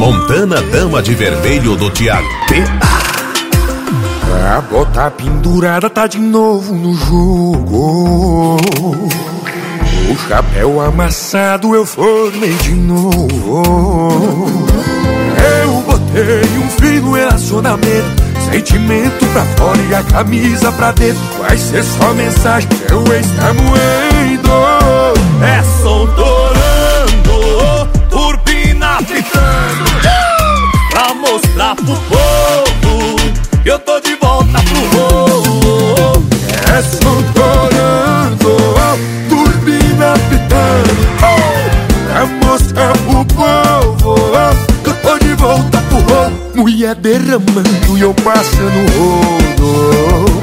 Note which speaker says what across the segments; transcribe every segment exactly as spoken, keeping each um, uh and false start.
Speaker 1: Montana Dama de Vermelho do Thiago P.
Speaker 2: A bota pendurada tá de novo no jogo. O chapéu amassado eu formei de novo. Eu botei um fim no relacionamento, sentimento pra fora e a camisa pra dentro. Vai ser só mensagem, seu ex tá moendo.
Speaker 3: É som torando, turbina pitando, pra mostrar pro povo que eu tô de volta pro rolo.
Speaker 2: É som torando, turbina pitando, pra mostrar pro povo que eu tô de volta pro rolo. Mulher derramando e eu passando rolo.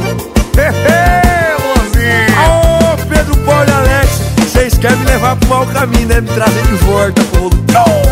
Speaker 2: Ô Pedro, Paulo e Alex, vocês querem me levar pro mau caminho, né? Me trazer de volta pro rolo.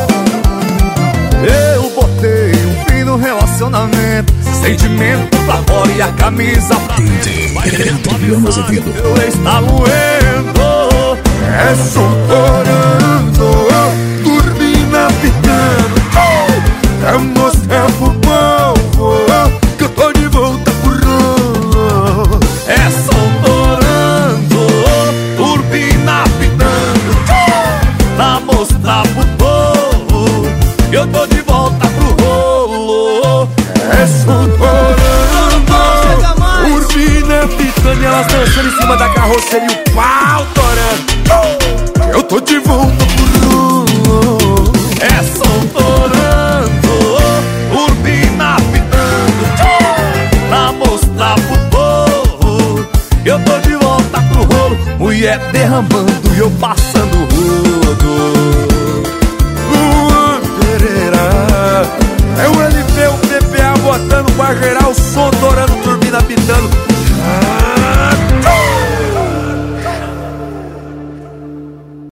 Speaker 3: Eu botei um fim no relacionamento, sentimento pra fora e a camisa pra dentro. Meu ex tá moendo.
Speaker 2: É som torando, turbina pitando, pra mostrar pro povo que eu tô de volta pro rolo.
Speaker 3: É som torando, turbina pitando, pra mostrar pro povo que eu tô de volta pro rolo.
Speaker 2: É som torando, turbina pitando e elas dançando em cima da carroceria e o pau torando. Eu tô de volta pro rolo.
Speaker 3: É som torando, turbina pitando, pra mostrar pro povo que eu tô de volta pro rolo. Mulher derramando e eu passando rodo.
Speaker 2: Luan Pereira, é o L P, o P P A botando pra gerar o som torando, turbina pitando. Ah,